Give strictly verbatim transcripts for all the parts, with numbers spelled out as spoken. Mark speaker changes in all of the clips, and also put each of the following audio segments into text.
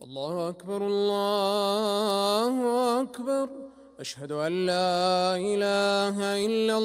Speaker 1: الله أكبر الله أكبر. أشهد أن لا إله إلا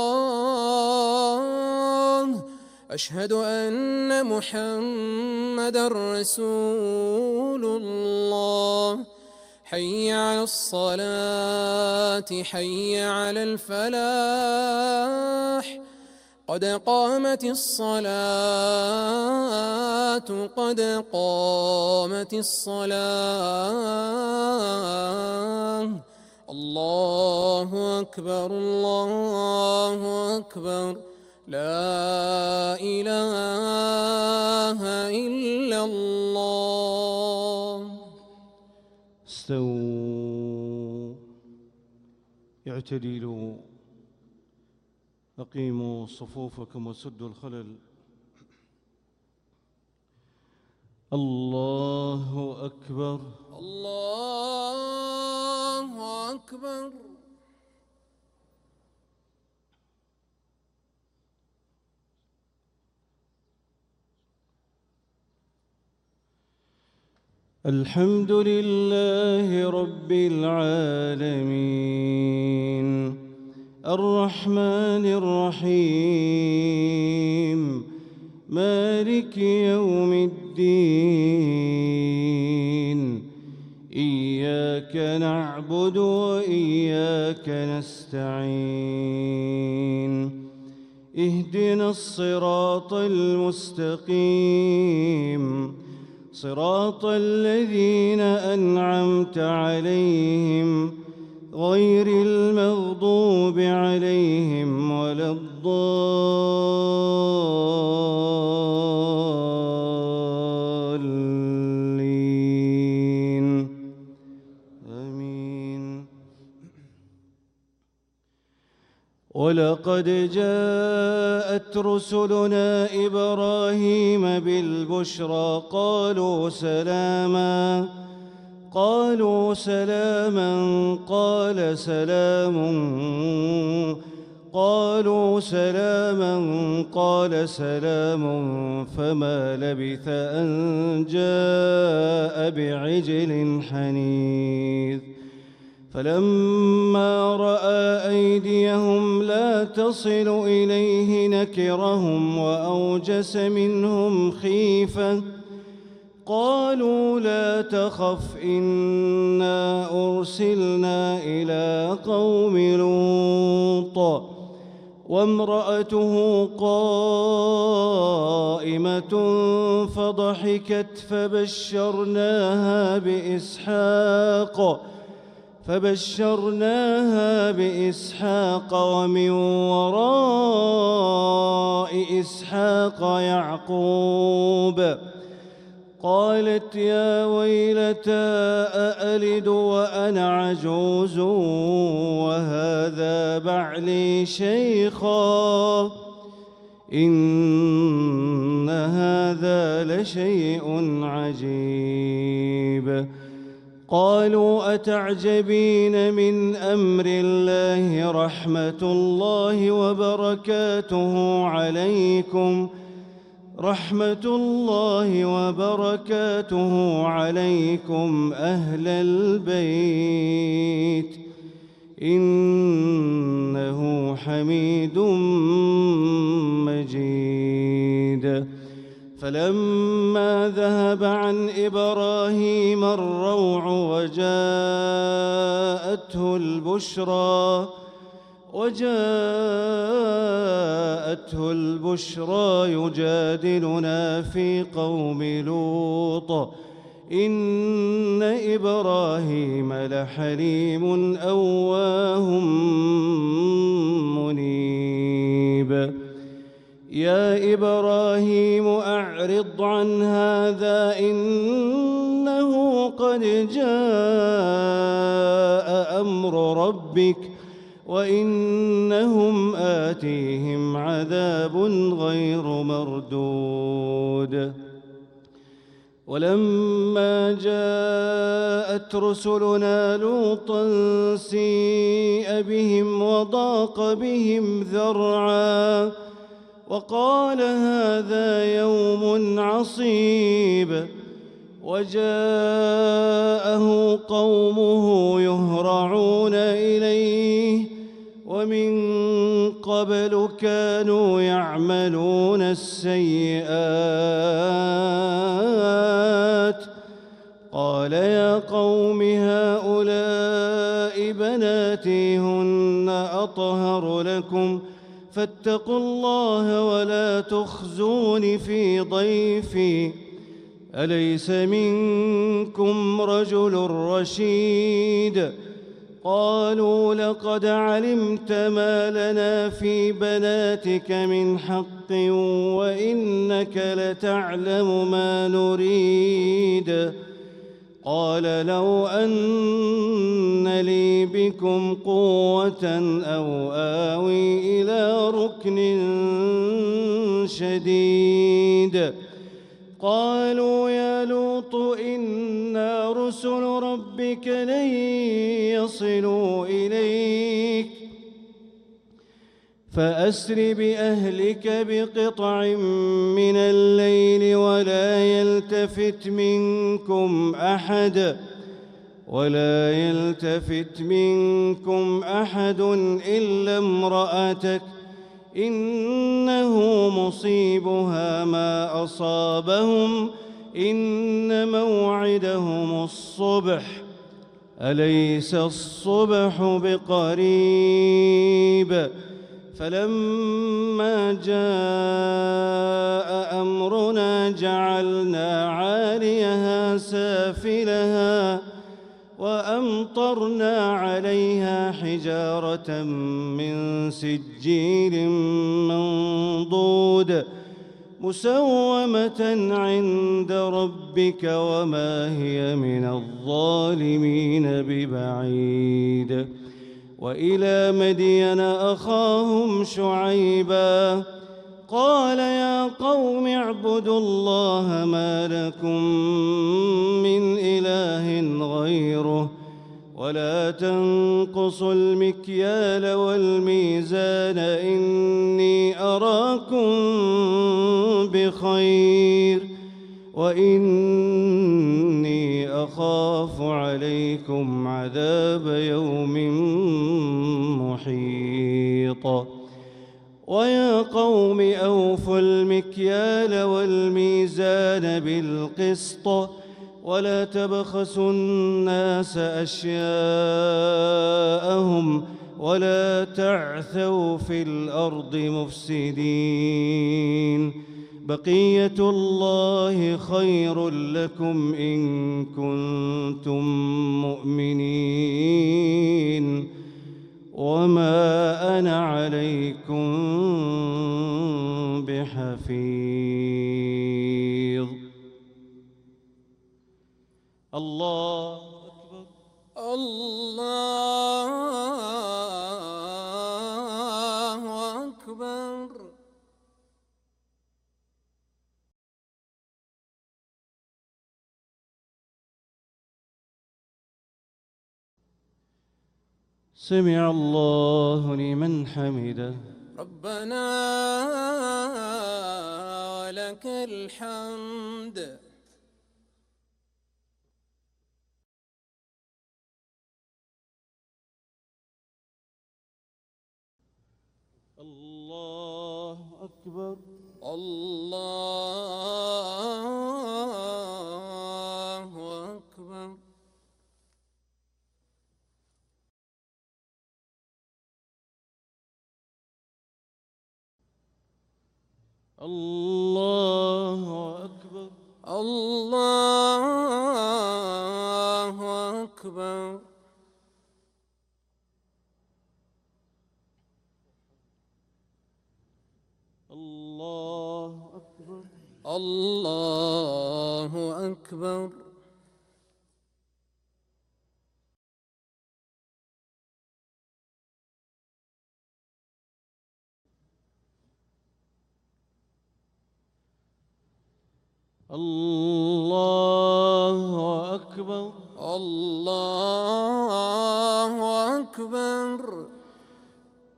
Speaker 1: الله. أشهد أن محمدًا رسول الله. حي على الصلاة حي على الفلاح. قد قامت الصلاة قد قامت الصلاة. الله أكبر الله أكبر. لا إله إلا الله.
Speaker 2: استووا اعتدلوا أقيموا صفوفكم وسدوا الخلل. الله أكبر
Speaker 1: الله أكبر.
Speaker 2: الحمد لله رب العالمين الرحمن الرحيم مالك يوم الدين. إياك نعبد وإياك نستعين. اهدنا الصراط المستقيم صراط الذين أنعمت عليهم غير المغضوب عليهم ولا الضالين. آمين. ولقد جاءت رسلنا إبراهيم بالبشرى قالوا سلاما قالوا سلاما قال سلام قالوا سلاما قال سلام فما لبث أن جاء بعجل حنيذ. فلما رأى أيديهم لا تصل إليه نكرهم وأوجس منهم خيفة. قالوا لا تخف إنا أرسلنا إلى قوم لوط وامرأته قائمة فضحكت فبشرناها بإسحاق فبشرناها بإسحاق ومن وراء إسحاق يعقوب. قالت يا ويلتى أألد وأنا عجوز وهذا بعلي شيخا إن هذا لشيء عجيب. قالوا أتعجبين من أمر الله رحمة الله وبركاته عليكم رحمة الله وبركاته عليكم أهل البيت إنه حميد مجيد. فلما ذهب عن إبراهيم الروع وجاءته البشرى وجاءته البشرى يجادلنا في قوم لوط إن إبراهيم لحليم أواه منيب. يا إبراهيم أعرض عن هذا إنه قد جاء أمر ربك وإنهم آتيهم عذاب غير مردود. ولما جاءت رسلنا لوطا سيء بهم وضاق بهم ذرعا وقال هذا يوم عصيب وجاءه قومه يهرعون إليه ومن قبل كانوا يعملون السيئات قال يا قوم هؤلاء بناتي هن أطهر لكم فاتقوا الله ولا تخزون في ضيفي أليس منكم رجل رشيد قالوا لقد علمت ما لنا في بناتك من حق وإنك لتعلم ما نريد قال لو أن لي بكم قوة أو آوي إلى ركن شديد قالوا يا لوط إنا رسل ربك لن يصلوا إليك فأسر بأهلك بقطع من الليل ولا يلتفت منكم أحد ولا يلتفت منكم أحد إلا امرأتك إنه مصيبها ما أصابهم إن موعدهم الصبح أليس الصبح بقريب فلما جاء أمرنا جعلنا عاليها سافلها وأمطرنا عليها حجارة من سجيل منضود مسومة عند ربك وما هي من الظالمين ببعيد وإلى مدين أخاهم شعيبا قال يا قوم اعبدوا الله ما لكم من إله غيره ولا تنقصوا المكيال والميزان إني أراكم بخير وإني أخاف عليكم عذاب يوم محيط ويا قوم أوفوا المكيال والميزان بالقسط ولا تبخسوا الناس أشياءهم ولا تعثوا في الأرض مفسدين بقية الله خير لكم إن كنتم مؤمنين وما أنا عليكم بحفيظ الله أكبر
Speaker 1: الله أكبر
Speaker 2: سمع الله لمن حمده
Speaker 1: ربنا ولك الحمد
Speaker 2: الله أكبر
Speaker 1: الله أكبر
Speaker 2: الله أكبر
Speaker 1: الله أكبر
Speaker 2: الله أكبر
Speaker 1: الله أكبر
Speaker 2: الله أكبر
Speaker 1: الله أكبر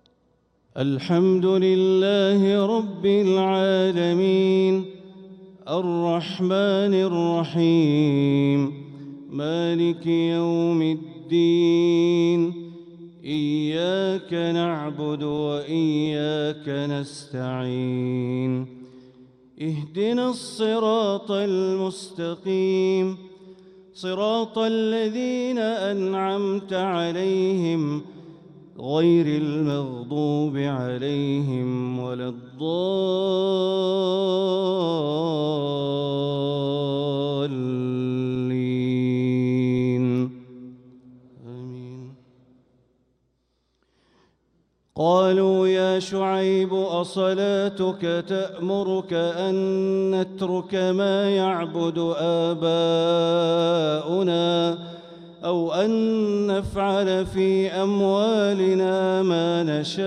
Speaker 2: الحمد لله رب العالمين الرحمن الرحيم مالك يوم الدين إياك نعبد وإياك نستعين اهدنا الصراط المستقيم صراط الذين أنعمت عليهم غير المغضوب عليهم ولا الضالين آمين. قالوا يا شعيب أصلاتك تأمرك أن نترك ما يعبد آباؤنا أو أن نفعل في أموالنا ما نشاء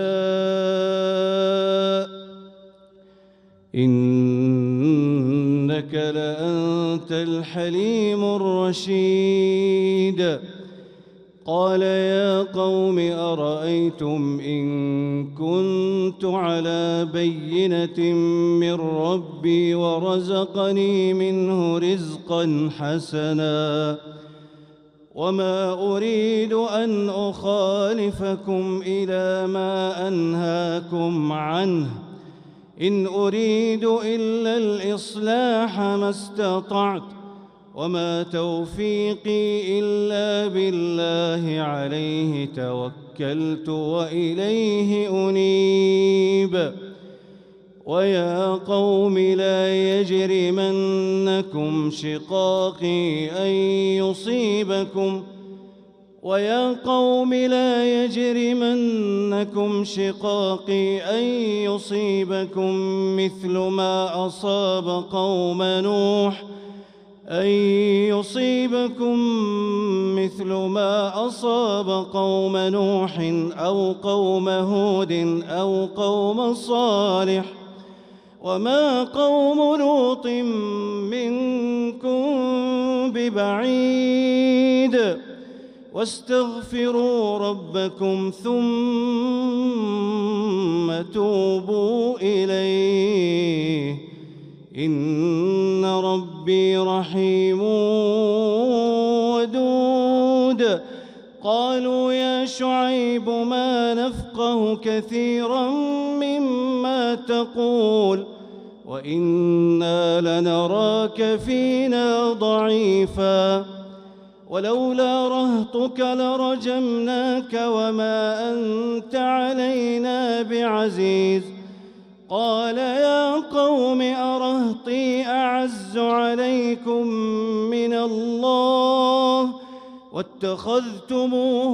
Speaker 2: إنك لأنت الحليم الرشيد قال يا قوم أرأيتم إن كنت على بينة من ربي ورزقني منه رزقا حسنا وما أريد أن أخالفكم إلى ما أنهاكم عنه إن أريد إلا الإصلاح ما استطعت وما توفيقي إلا بالله عليه توكلت وإليه أنيب ويا قوم لا يجرمنكم شقاقي أن يصيبكم ويا قوم لا يجرمنكم شقاقي أن يصيبكم مثل ما أصاب قوم نوح أن يصيبكم مثل ما أصاب قوم نوح أو قوم هود أو قوم صالح وما قوم لوط منكم ببعيد واستغفروا ربكم ثم توبوا إليه إن ربي رحيم ودود قالوا يا شعيب ما نفقه كثيرا مما تقول وإنا لنراك فينا ضعيفا ولولا رهطك لرجمناك وما أنت علينا بعزيز قال يا قوم أرهطي أعز عليكم من الله واتخذتموه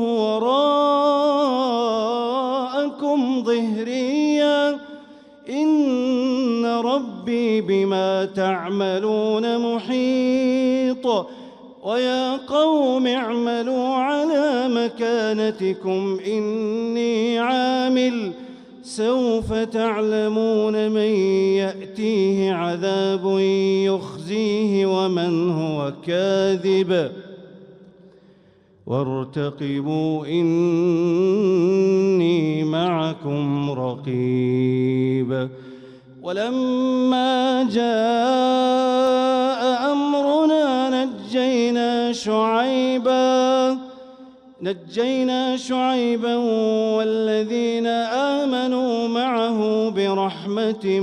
Speaker 2: وراءكم ظهريا إن ربي بما تعملون محيط ويا قوم اعملوا على مكانتكم إني عامل سوف تعلمون من يأتيه عذاب يخزيه ومن هو كاذب وارتقبوا إني معكم رقيب ولما جاء أمرنا نجينا شعيبا نجينا شعيبا والذين آمنوا معه برحمة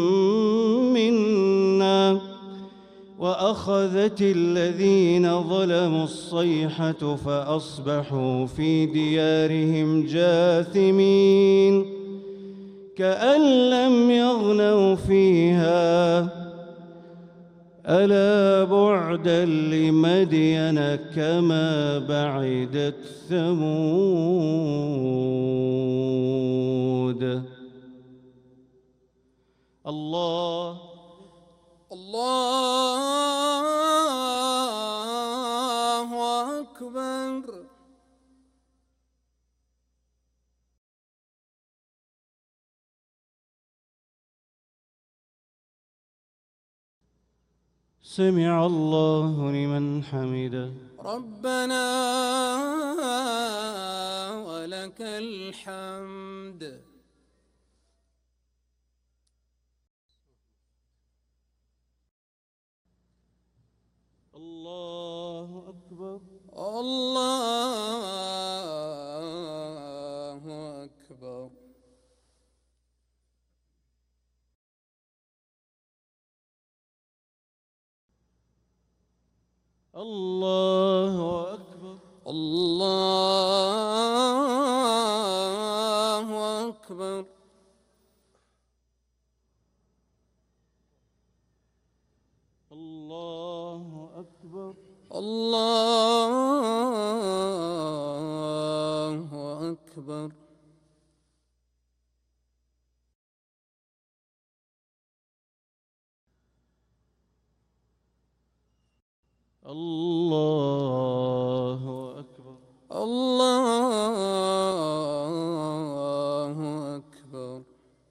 Speaker 2: منا وأخذت الذين ظلموا الصيحة فأصبحوا في ديارهم جاثمين كأن لم يغنوا فيها ألا بعدا لمدين كما بعدت ثمود الله
Speaker 1: الله أكبر.
Speaker 2: سمع الله لمن حمده
Speaker 1: ربنا ولك الحمد.
Speaker 2: الله أكبر.
Speaker 1: الله أكبر.
Speaker 2: الله أكبر.
Speaker 1: الله أكبر.
Speaker 2: الله أكبر.
Speaker 1: الله أكبر.
Speaker 2: الله أكبر.
Speaker 1: الله أكبر.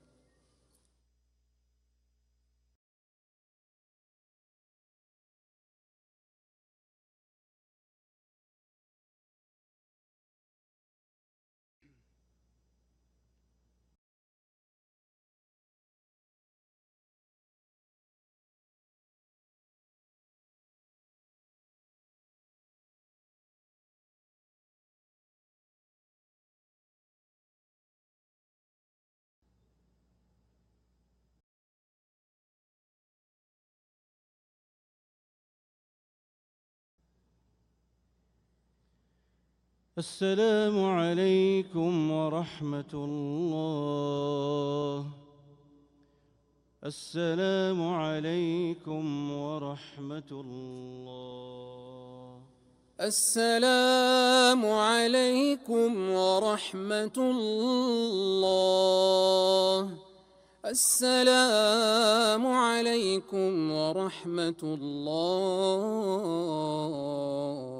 Speaker 2: السلام عليكم ورحمة الله. السلام عليكم ورحمة الله.
Speaker 1: السلام عليكم ورحمة الله. السلام عليكم ورحمة الله.